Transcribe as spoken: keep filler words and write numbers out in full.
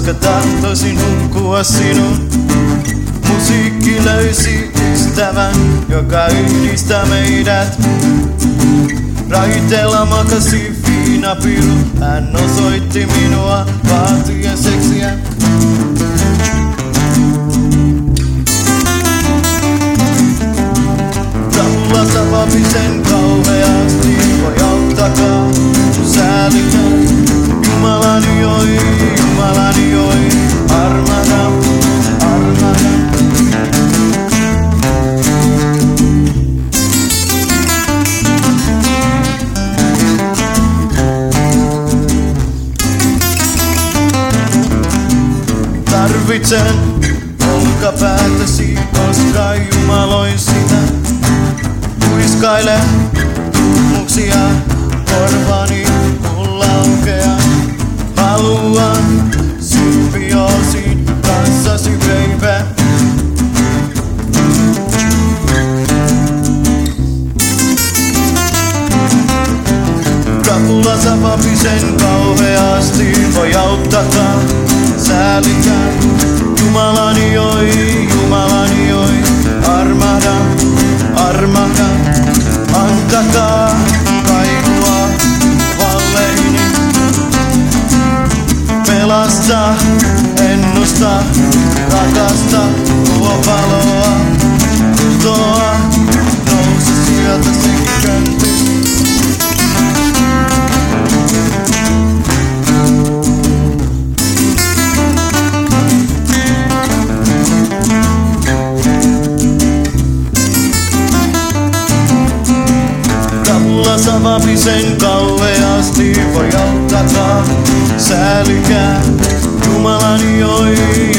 koska tahtoisin hukkua sinun. Musiikki löysi ystävän, joka yhdistää meidät. Raiteella makasi Fiina Piru, hän osoitti minua vaatien seksiä. Krapulassa vapisen kauheasti, voi auttakaa, säälikää. Jumalani oi, Jumalani oi, armahda, armahda. Tarvitsen olkapäätäsi, koska jumaloin sitä. Tuiskaile tummuksia, korvani mulla aukea. Haluan symbioosin kanssasi, baby. Krapulassa vapisen kauheasti, voi auttakaa, säälikää. Jumalani oi, Jumalani oi, armahda, armahda. Antakaa kaikua valleini. Pelasta, ennusta, rakasta, tuo valoa, tutoa, nousi sieltä sekin köntti. Krapulassa vapisen kauheasti, voi auttakaa, säälikää. Jumalani oi,